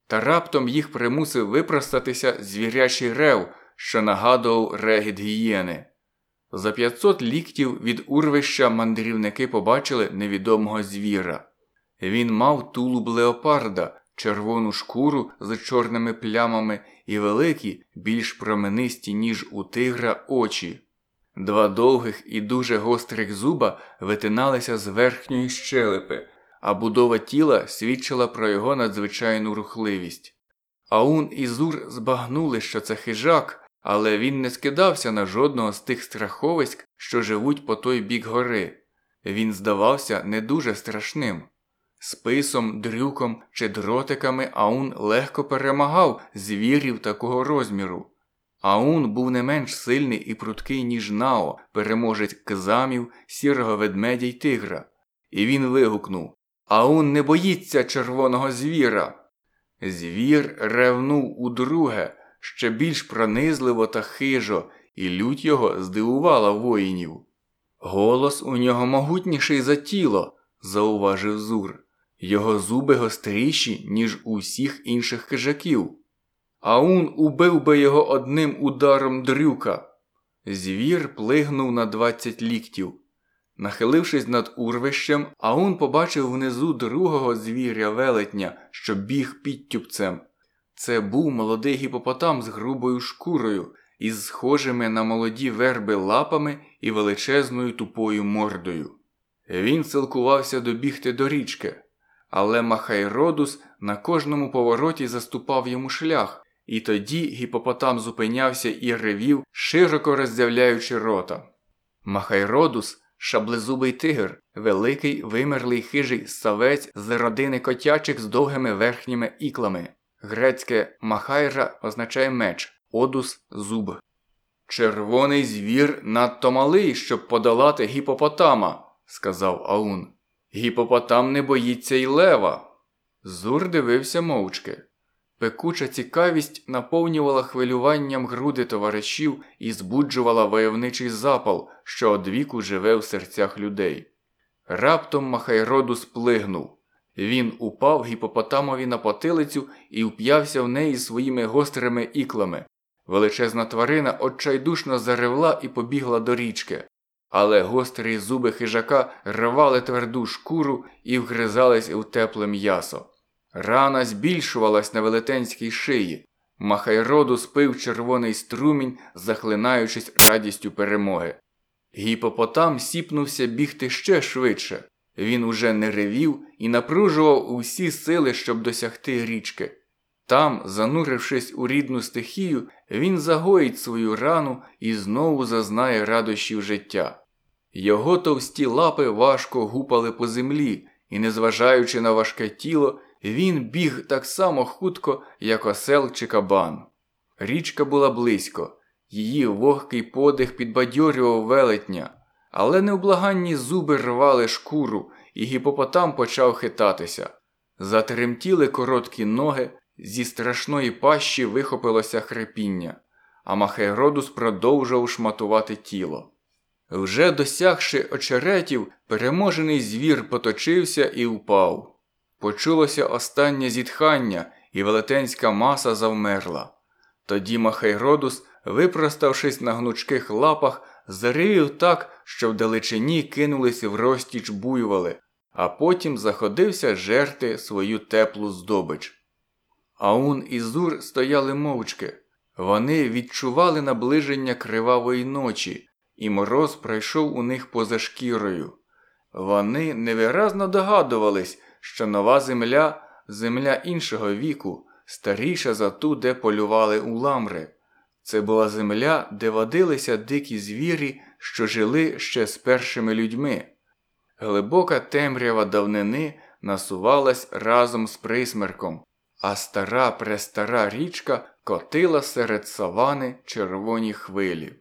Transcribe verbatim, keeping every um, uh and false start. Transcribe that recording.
Та раптом їх примусив випростатися звірячий рев, що нагадував регіт гієни. За п'ятсот ліктів від урвища мандрівники побачили невідомого звіра. Він мав тулуб леопарда, червону шкуру з чорними плямами і великі, більш променисті, ніж у тигра, очі. Два довгих і дуже гострих зуба витиналися з верхньої щелепи, а будова тіла свідчила про його надзвичайну рухливість. Аун і Зур збагнули, що це хижак, але він не скидався на жодного з тих страховиськ, що живуть по той бік гори. Він здавався не дуже страшним. Списом, дрюком чи дротиками Аун легко перемагав звірів такого розміру. Аун був не менш сильний і пруткий, ніж Нао, переможець кзамів, сірого ведмедя й тигра. І він вигукнув: «Аун не боїться червоного звіра!» Звір ревнув удруге, ще більш пронизливо та хижо, і лють його здивувала воїнів. «Голос у нього могутніший за тіло», – зауважив Зур. «Його зуби гостріші, ніж у всіх інших хижаків. Аун убив би його одним ударом дрюка». Звір плигнув на двадцять ліктів. Нахилившись над урвищем, Аун побачив внизу другого звіря-велетня, що біг підтюпцем. Це був молодий гіпопотам з грубою шкурою, із схожими на молоді верби лапами і величезною тупою мордою. Він силкувався добігти до річки, але Махайродус на кожному повороті заступав йому шлях, і тоді гіпопотам зупинявся і ревів, широко роздявляючи рота. Махайродус – шаблезубий тигр, великий вимерлий хижий ссавець з родини котячих з довгими верхніми іклами. Грецьке «махайра» означає меч, одус – зуб. «Червоний звір надто малий, щоб подолати гіпопотама», – сказав Аун. «Гіпопотам не боїться й лева». Зур дивився мовчки. Пекуча цікавість наповнювала хвилюванням груди товаришів і збуджувала войовничий запал, що одвіку живе в серцях людей. Раптом Махайродус плигнув. Він упав гіпопотамові на потилицю і вп'явся в неї своїми гострими іклами. Величезна тварина отчайдушно заревла і побігла до річки. Але гострі зуби хижака рвали тверду шкуру і вгризались у тепле м'ясо. Рана збільшувалась на велетенській шиї. Махайродус пив червоний струмінь, захлинаючись радістю перемоги. Гіпопотам сіпнувся бігти ще швидше. Він уже не ревів і напружував усі сили, щоб досягти річки. Там, занурившись у рідну стихію, він загоїть свою рану і знову зазнає радощів життя. Його товсті лапи важко гупали по землі, і, незважаючи на важке тіло, він біг так само хутко, як осел чи кабан. Річка була близько, її вогкий подих підбадьорював велетня, але невблаганні зуби рвали шкуру, і гіпопотам почав хитатися. Затремтіли короткі ноги, зі страшної пащі вихопилося хрипіння, а Махайродус продовжував шматувати тіло. Вже досягши очеретів, переможений звір поточився і впав. Почулося останнє зітхання, і велетенська маса завмерла. Тоді Махайродус, випроставшись на гнучких лапах, заревів так, що вдалечині кинулись в розтіч буйволи, а потім заходився жерти свою теплу здобич. Аун і Зур стояли мовчки. Вони відчували наближення кривавої ночі, і мороз пройшов у них поза шкірою. Вони невиразно догадувались, що нова земля – земля іншого віку, старіша за ту, де полювали уламри. Це була земля, де водилися дикі звірі, що жили ще з першими людьми. Глибока темрява давнини насувалась разом з присмерком, а стара-престара річка котила серед савани червоні хвилі.